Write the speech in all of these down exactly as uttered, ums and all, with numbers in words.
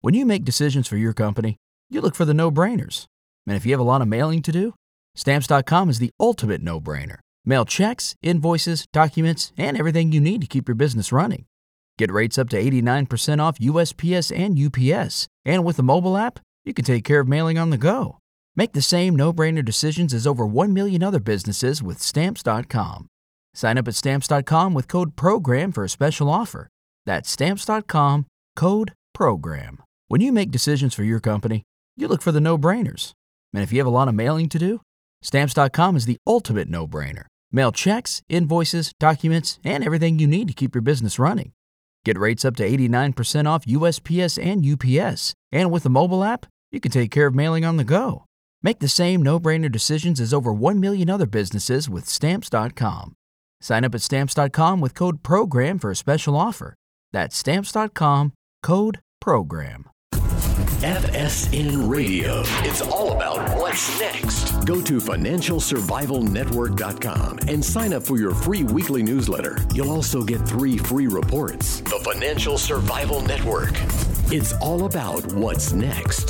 When you make decisions for your company, you look for the no-brainers. And if you have a lot of mailing to do, Stamps dot com is the ultimate no-brainer. Mail checks, invoices, documents, and everything you need to keep your business running. Get rates up to eighty-nine percent off U S P S and U P S. And with the mobile app, you can take care of mailing on the go. Make the same no-brainer decisions as over one million other businesses with Stamps dot com. Sign up at Stamps dot com with code PROGRAM for a special offer. That's Stamps dot com, code PROGRAM. When you make decisions for your company, you look for the no-brainers. And if you have a lot of mailing to do, Stamps dot com is the ultimate no-brainer. Mail checks, invoices, documents, and everything you need to keep your business running. Get rates up to eighty-nine percent off U S P S and U P S. And with the mobile app, you can take care of mailing on the go. Make the same no-brainer decisions as over one million other businesses with Stamps dot com. Sign up at Stamps dot com with code PROGRAM for a special offer. That's Stamps dot com, code PROGRAM. F S N Radio. It's all about what's next. Go to financial survival network dot com and sign up for your free weekly newsletter. You'll also get three free reports. The Financial Survival Network. It's all about what's next.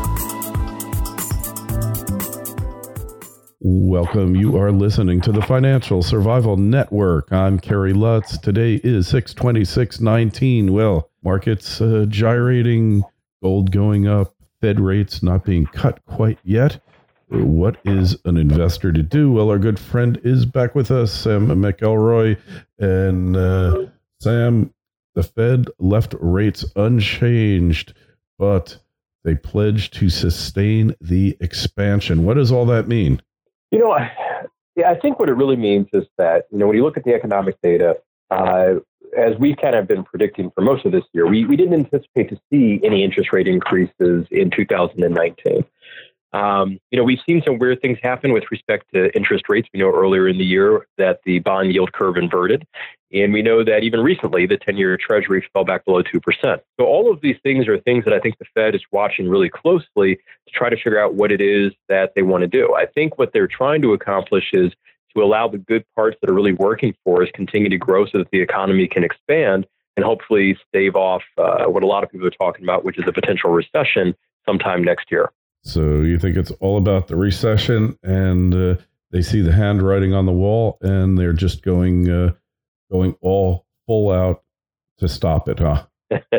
Welcome. You are listening to the Financial Survival Network. I'm Kerry Lutz. Today is six twenty-six nineteen. Well, markets uh, gyrating, gold going up, Fed rates not being cut quite yet. What is an investor to do? Well, our good friend is back with us, Sam McElroy. And uh, Sam, the Fed left rates unchanged, but they pledged to sustain the expansion. What does all that mean? You know, I, yeah, I think what it really means is that, you know, when you look at the economic data, uh, as we've kind of been predicting for most of this year, we, we didn't anticipate to see any interest rate increases in two thousand nineteen. Um, you know, we've seen some weird things happen with respect to interest rates. We know earlier in the year that the bond yield curve inverted. And we know that even recently, the ten-year Treasury fell back below two percent. So all of these things are things that I think the Fed is watching really closely to try to figure out what it is that they want to do. I think what they're trying to accomplish is to allow the good parts that are really working for us continue to grow so that the economy can expand and hopefully stave off uh, what a lot of people are talking about, which is a potential recession sometime next year. So you think it's all about the recession, and uh, they see the handwriting on the wall, and they're just going uh, going all full out to stop it, huh?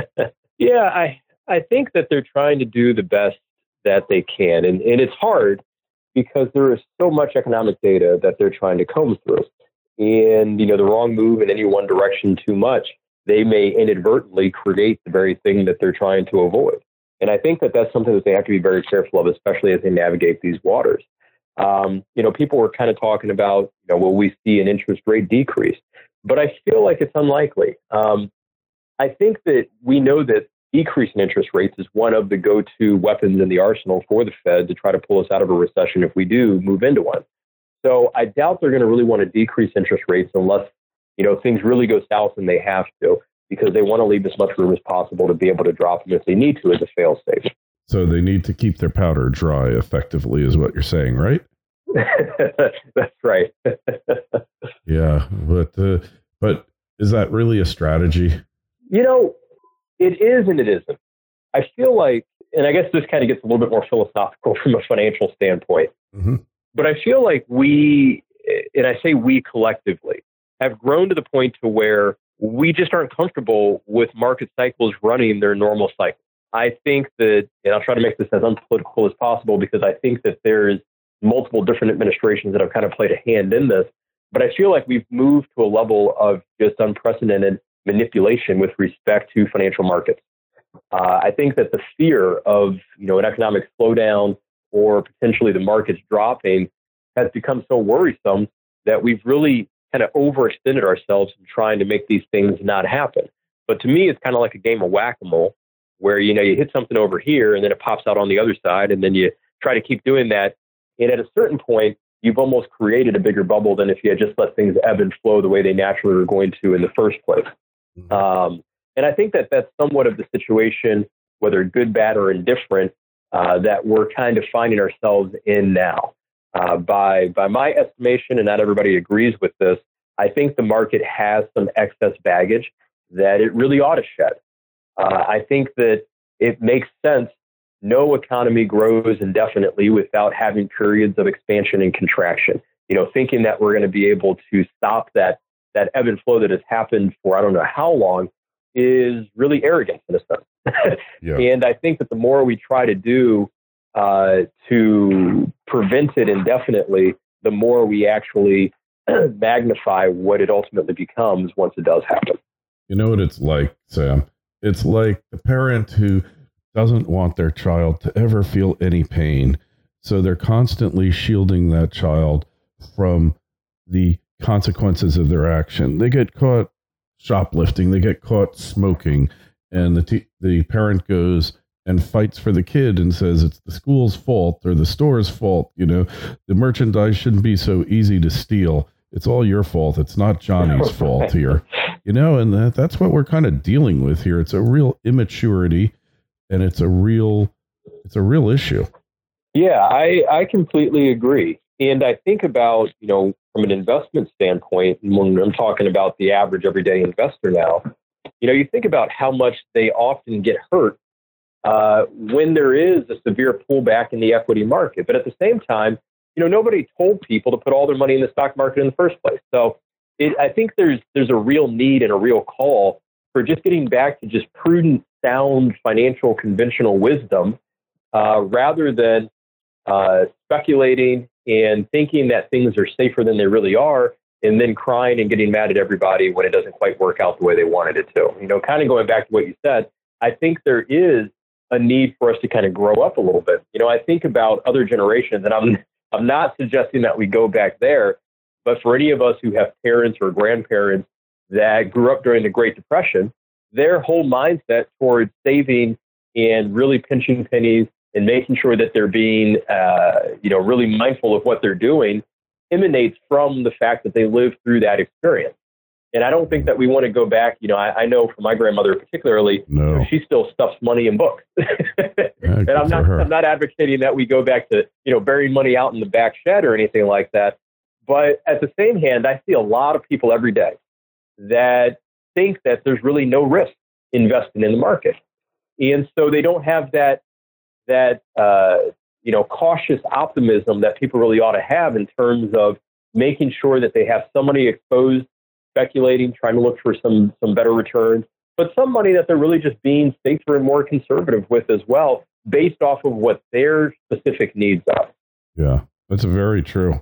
Yeah, I I think that they're trying to do the best that they can, and, and it's hard because there is so much economic data that they're trying to comb through. And, you know, the wrong move in any one direction too much, they may inadvertently create the very thing that they're trying to avoid. And I think that that's something that they have to be very careful of, especially as they navigate these waters. Um, you know, people were kind of talking about, you know, will we see an interest rate decrease? But I feel like it's unlikely. Um, I think that we know that decrease in interest rates is one of the go-to weapons in the arsenal for the Fed to try to pull us out of a recession if we do move into one. So I doubt they're going to really want to decrease interest rates unless, you know, things really go south and they have to, because they want to leave as much room as possible to be able to drop them if they need to as a fail-safe. So they need to keep their powder dry effectively is what you're saying, right? That's right. Yeah, but uh, but is that really a strategy? You know, it is and it isn't. I feel like, and I guess this kind of gets a little bit more philosophical from a financial standpoint, mm-hmm. but I feel like we, and I say we collectively, have grown to the point to where we just aren't comfortable with market cycles running their normal cycle. I think that, and I'll try to make this as unpolitical as possible because I think that there's multiple different administrations that have kind of played a hand in this, but I feel like we've moved to a level of just unprecedented manipulation with respect to financial markets. Uh, I think that the fear of, you know, an economic slowdown or potentially the markets dropping has become so worrisome that we've really kind of overextended ourselves in trying to make these things not happen. But to me, it's kind of like a game of whack-a-mole where, you know, you hit something over here and then it pops out on the other side and then you try to keep doing that. And at a certain point, you've almost created a bigger bubble than if you had just let things ebb and flow the way they naturally were going to in the first place. Mm-hmm. Um, and I think that that's somewhat of the situation, whether good, bad, or indifferent, uh, that we're kind of finding ourselves in now. Uh, by by my estimation, and not everybody agrees with this, I think the market has some excess baggage that it really ought to shed. Uh, I think that it makes sense. No economy grows indefinitely without having periods of expansion and contraction. You know, thinking that we're going to be able to stop that that ebb and flow that has happened for I don't know how long is really arrogant in a sense. Yeah. And I think that the more we try to do uh, to prevent it indefinitely, the more we actually magnify what it ultimately becomes once it does happen. You know what it's like, Sam? It's like the parent who doesn't want their child to ever feel any pain. So they're constantly shielding that child from the consequences of their action. They get caught shoplifting, they get caught smoking, and the t- the parent goes and fights for the kid and says it's the school's fault or the store's fault. You know, the merchandise shouldn't be so easy to steal. It's all your fault. It's not Johnny's fault here. You know, and that, that's what we're kind of dealing with here. It's a real immaturity, and it's a real it's a real issue. Yeah, I, I completely agree. And I think about, you know, from an investment standpoint, when I'm talking about the average everyday investor now, you know, you think about how much they often get hurt uh, when there is a severe pullback in the equity market. But at the same time, you know, nobody told people to put all their money in the stock market in the first place. So it, I think there's there's a real need and a real call for just getting back to just prudent, sound financial conventional wisdom uh, rather than uh, speculating and thinking that things are safer than they really are, and then crying and getting mad at everybody when it doesn't quite work out the way they wanted it to. You know, kind of going back to what you said, I think there is a need for us to kind of grow up a little bit. You know, I think about other generations, and I'm I'm not suggesting that we go back there, but for any of us who have parents or grandparents that grew up during the Great Depression, their whole mindset towards saving and really pinching pennies and making sure that they're being, uh, you know, really mindful of what they're doing emanates from the fact that they lived through that experience. And I don't think that we want to go back. You know, I, I know for my grandmother particularly, no. you know, she still stuffs money in books. Yeah, and I'm not, I'm not advocating that we go back to, you know, burying money out in the back shed or anything like that. But at the same hand, I see a lot of people every day that think that there's really no risk investing in the market. And so they don't have that, that, uh, you know, cautious optimism that people really ought to have in terms of making sure that they have some money exposed, speculating, trying to look for some, some better returns, but some money that they're really just being safer and more conservative with as well, based off of what their specific needs are. Yeah, that's very true.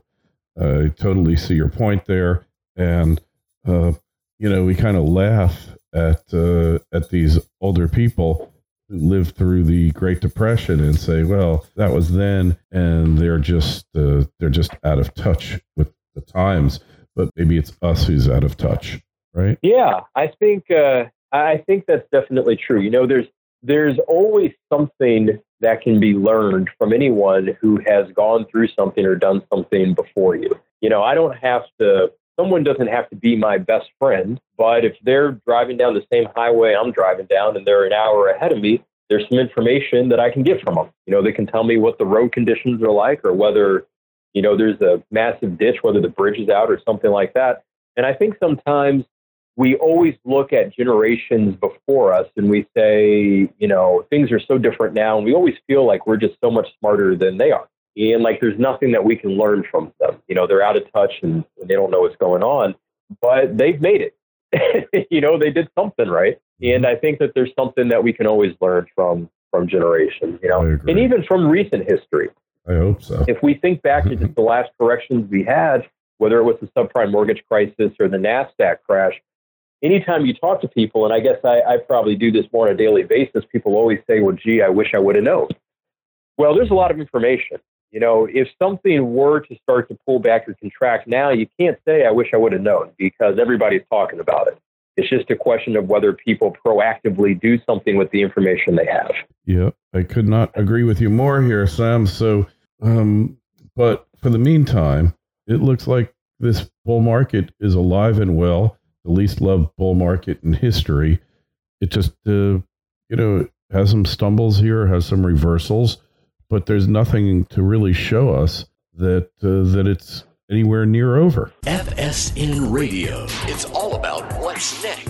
I totally see your point there. And, uh, you know, we kind of laugh at, uh, at these older people who lived through the Great Depression and say, well, that was then, and they're just, uh, they're just out of touch with the times. But maybe it's us who's out of touch, right? Yeah, I think uh, I think that's definitely true. You know, there's there's always something that can be learned from anyone who has gone through something or done something before you. You know, I don't have to. Someone doesn't have to be my best friend, but if they're driving down the same highway I'm driving down and they're an hour ahead of me, there's some information that I can get from them. You know, they can tell me what the road conditions are like, or whether, you know, there's a massive ditch, whether the bridge is out or something like that. And I think sometimes we always look at generations before us and we say, you know, things are so different now. And we always feel like we're just so much smarter than they are. And like, there's nothing that we can learn from them. You know, they're out of touch and, and they don't know what's going on, but they've made it. You know, they did something right. And I think that there's something that we can always learn from, from generations, you know, and even from recent history. I hope so. If we think back to just the last corrections we had, whether it was the subprime mortgage crisis or the NASDAQ crash, anytime you talk to people, and I guess I, I probably do this more on a daily basis, people always say, well, gee, I wish I would have known. Well, there's a lot of information. You know, if something were to start to pull back or contract now, you can't say, I wish I would have known, because everybody's talking about it. It's just a question of whether people proactively do something with the information they have. Yeah, I could not agree with you more here, Sam. So, um, but for the meantime, it looks like this bull market is alive and well, the least loved bull market in history. It just, uh, you know, has some stumbles here, has some reversals, but there's nothing to really show us that uh, that it's anywhere near over. F S N Radio. It's all about what's next.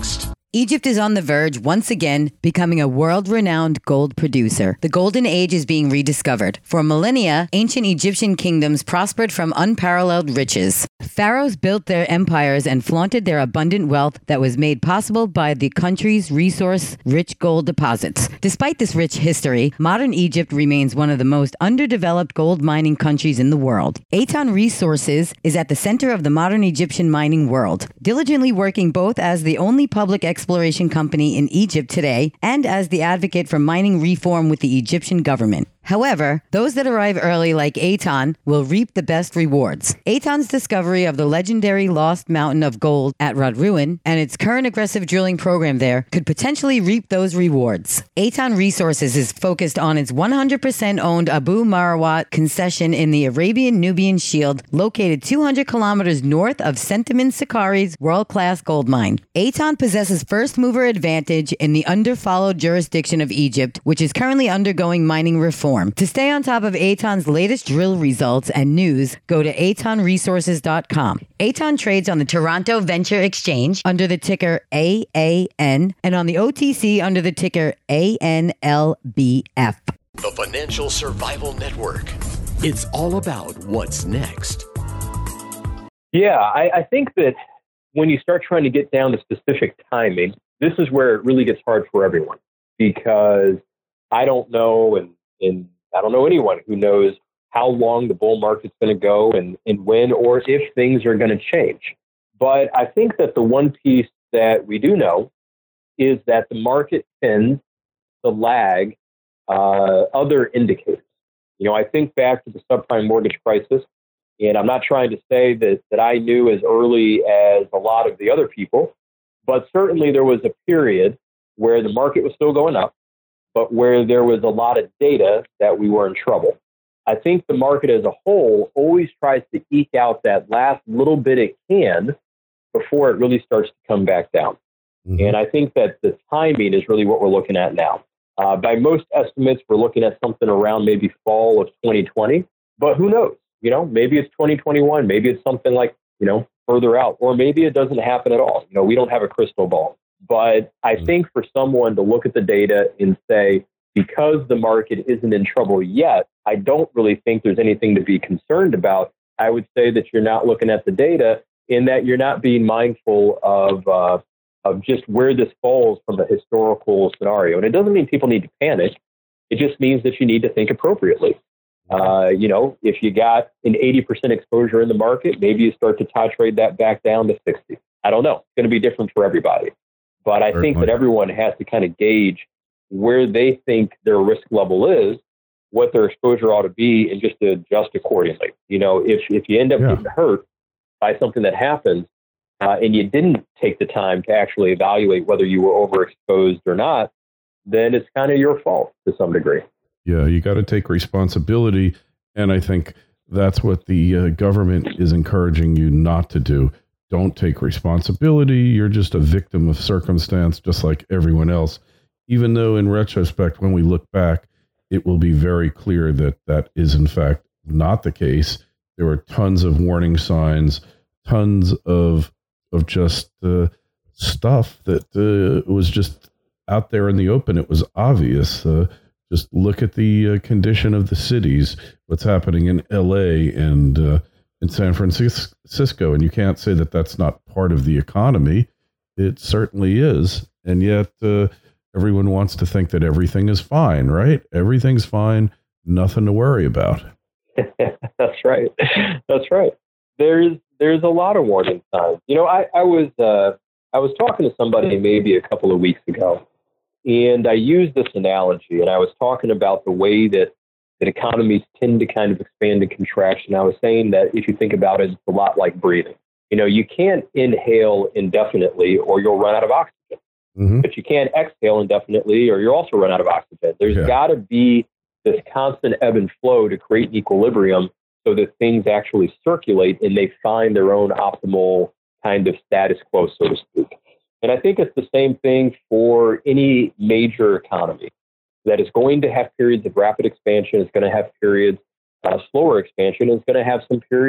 Egypt is on the verge, once again, becoming a world-renowned gold producer. The golden age is being rediscovered. For millennia, ancient Egyptian kingdoms prospered from unparalleled riches. Pharaohs built their empires and flaunted their abundant wealth that was made possible by the country's resource-rich gold deposits. Despite this rich history, modern Egypt remains one of the most underdeveloped gold mining countries in the world. Aton Resources is at the center of the modern Egyptian mining world, diligently working both as the only public exploration company in Egypt today and as the advocate for mining reform with the Egyptian government. However, those that arrive early like Aton will reap the best rewards. Aton's discovery of the legendary Lost Mountain of Gold at Rodruin and its current aggressive drilling program there could potentially reap those rewards. Aton Resources is focused on its one hundred percent owned Abu Marawat concession in the Arabian-Nubian Shield, located two hundred kilometers north of Centamin Sakari's world-class gold mine. Aton possesses first-mover advantage in the under-followed jurisdiction of Egypt, which is currently undergoing mining reform. To stay on top of Aton's latest drill results and news, go to aton resources dot com. Aton trades on the Toronto Venture Exchange under the ticker A A N and on the O T C under the ticker A N L B F. The Financial Survival Network. It's all about what's next. Yeah, I, I think that when you start trying to get down to specific timing, this is where it really gets hard for everyone, because I don't know, and, and I don't know anyone who knows how long the bull market's going to go and, and when or if things are going to change. But I think that the one piece that we do know is that the market tends to lag uh, other indicators. You know, I think back to the subprime mortgage crisis, and I'm not trying to say that, that I knew as early as a lot of the other people, but certainly there was a period where the market was still going up, but where there was a lot of data that we were in trouble. I think the market as a whole always tries to eke out that last little bit it can before it really starts to come back down. Mm-hmm. And I think that the timing is really what we're looking at now. Uh, by most estimates, we're looking at something around maybe fall of twenty twenty, but who knows? You know, maybe it's twenty twenty-one, maybe it's something like, you know, further out, or maybe it doesn't happen at all. You know, we don't have a crystal ball. But I think for someone to look at the data and say, because the market isn't in trouble yet, I don't really think there's anything to be concerned about. I would say that you're not looking at the data, in that you're not being mindful of uh, of just where this falls from a historical scenario. And it doesn't mean people need to panic. It just means that you need to think appropriately. Uh, you know, if you got an eighty percent exposure in the market, maybe you start to titrate that back down to sixty. I don't know. It's going to be different for everybody. But I think that everyone has to kind of gauge where they think their risk level is, what their exposure ought to be, and just to adjust accordingly. You know, if if you end up yeah. getting hurt by something that happens, uh, and you didn't take the time to actually evaluate whether you were overexposed or not, then it's kind of your fault to some degree. Yeah, you got to take responsibility. And I think that's what the uh, government is encouraging you not to do. Don't take responsibility. You're just a victim of circumstance, just like everyone else. Even though in retrospect, when we look back, it will be very clear that that is in fact not the case. There were tons of warning signs, tons of of just uh, stuff that uh, was just out there in the open. It was obvious. Uh, just look at the uh, condition of the cities, what's happening in L A and uh, in San Francisco, and you can't say that that's not part of the economy. It certainly is, and yet uh, everyone wants to think that everything is fine, right? Everything's fine, nothing to worry about. That's right. That's right. There's there's a lot of warning signs. You know, I, I was uh, I was talking to somebody maybe a couple of weeks ago, and I used this analogy, and I was talking about the way that, that economies tend to kind of expand and contract. And I was saying that if you think about it, it's a lot like breathing. You know, you can't inhale indefinitely or you'll run out of oxygen. Mm-hmm. But you can't exhale indefinitely or you'll also run out of oxygen. There's yeah. got to be this constant ebb and flow to create an equilibrium so that things actually circulate and they find their own optimal kind of status quo, so to speak. And I think it's the same thing for any major economy that is going to have periods of rapid expansion. It's going to have periods of slower expansion. It's going to have some periods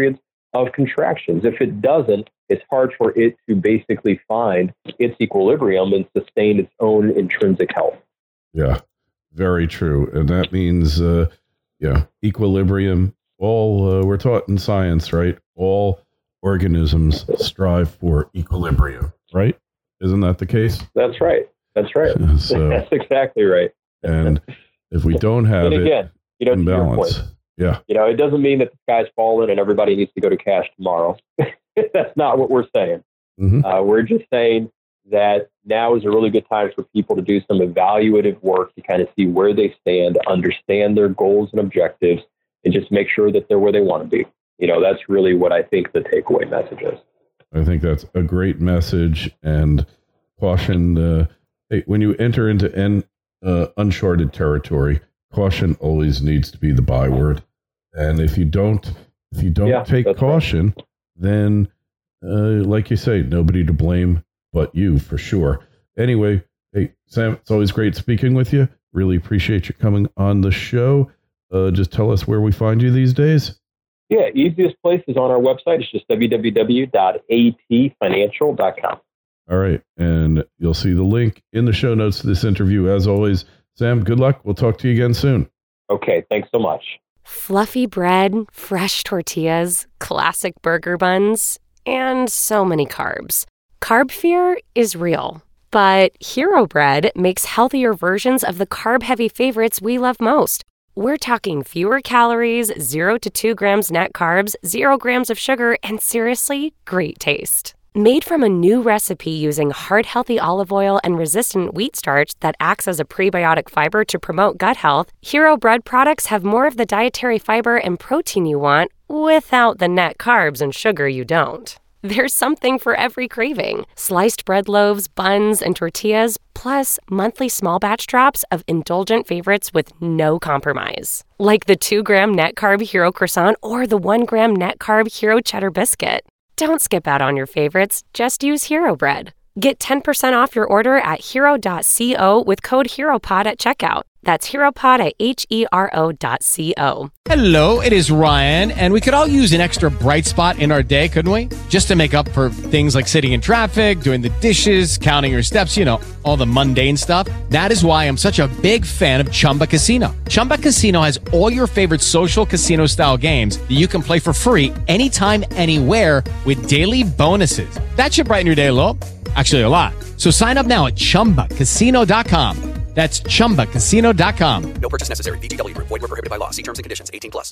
of contractions. If it doesn't, it's hard for it to basically find its equilibrium and sustain its own intrinsic health. Yeah, very true. And that means, uh, yeah, equilibrium. All uh, we're taught in science, right? All organisms strive for equilibrium, right? Isn't that the case? That's right. That's right. So, that's exactly right. And if we don't have and again, it you know, in to your balance, point, yeah, you know, it doesn't mean that the sky's fallen and everybody needs to go to cash tomorrow. That's not what we're saying. mm-hmm. Uh, we're just saying that now is a really good time for people to do some evaluative work to kind of see where they stand, understand their goals and objectives, and just make sure that they're where they want to be. You know, that's really what I think the takeaway message is. I think that's a great message, and caution, uh, hey, when you enter into en, uh, uncharted territory, caution always needs to be the byword. And if you don't, if you don't yeah, take caution, right. then, uh, like you say, nobody to blame but you, for sure. Anyway, hey, Sam, it's always great speaking with you. Really appreciate you coming on the show. Uh, just tell us where we find you these days. Yeah, easiest place is on our website. It's just w w w dot a t financial dot com. All right. And you'll see the link in the show notes to this interview. As always, Sam, good luck. We'll talk to you again soon. Okay. Thanks so much. Fluffy bread, fresh tortillas, classic burger buns, and so many carbs. Carb fear is real. But Hero Bread makes healthier versions of the carb-heavy favorites we love most. We're talking fewer calories, zero to two grams net carbs, zero grams of sugar, and seriously, great taste. Made from a new recipe using heart-healthy olive oil and resistant wheat starch that acts as a prebiotic fiber to promote gut health, Hero Bread products have more of the dietary fiber and protein you want without the net carbs and sugar you don't. There's something for every craving. Sliced bread loaves, buns, and tortillas, plus monthly small batch drops of indulgent favorites with no compromise. Like the two gram net carb Hero croissant or the one gram net carb Hero cheddar biscuit. Don't skip out on your favorites, just use Hero Bread. Get ten percent off your order at hero dot co with code HeroPod at checkout. That's HeroPod at H E R O dot C O. Hello, it is Ryan, and we could all use an extra bright spot in our day, couldn't we? Just to make up for things like sitting in traffic, doing the dishes, counting your steps, you know, all the mundane stuff. That is why I'm such a big fan of Chumba Casino. Chumba Casino has all your favorite social casino-style games that you can play for free anytime, anywhere with daily bonuses. That should brighten your day a little. Actually, a lot. So sign up now at chumba casino dot com. That's chumba casino dot com. No purchase necessary. V G W. Void where prohibited by law. See terms and conditions. eighteen plus.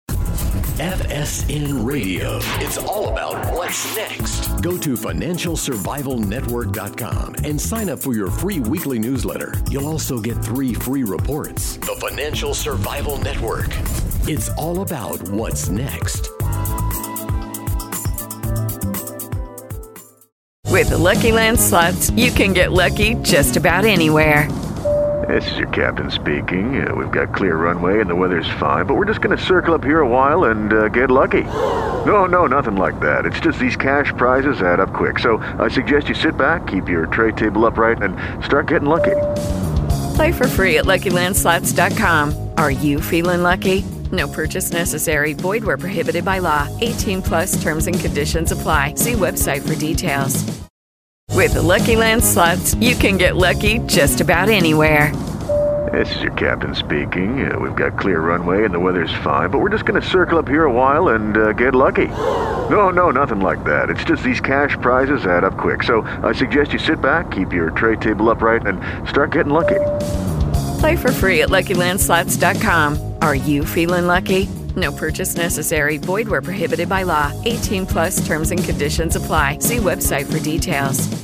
F S N Radio. It's all about what's next. Go to financial survival network dot com and sign up for your free weekly newsletter. You'll also get three free reports. The Financial Survival Network. It's all about what's next. With the Lucky Land Slots, you can get lucky just about anywhere. This is your captain speaking. Uh, we've got clear runway and the weather's fine, but we're just going to circle up here a while and uh, get lucky. No, no, nothing like that. It's just these cash prizes add up quick. So I suggest you sit back, keep your tray table upright, and start getting lucky. Play for free at lucky land slots dot com. Are you feeling lucky? No purchase necessary. Void where prohibited by law. eighteen plus terms and conditions apply. See website for details. With the Lucky Land Slots, you can get lucky just about anywhere. This is your captain speaking. Uh, we've got clear runway and the weather's fine, but we're just going to circle up here a while and uh, get lucky. No, no, nothing like that. It's just these cash prizes add up quick. So I suggest you sit back, keep your tray table upright, and start getting lucky. Play for free at lucky land slots dot com. Are you feeling lucky? No purchase necessary. Void where prohibited by law. eighteen plus terms and conditions apply. See website for details.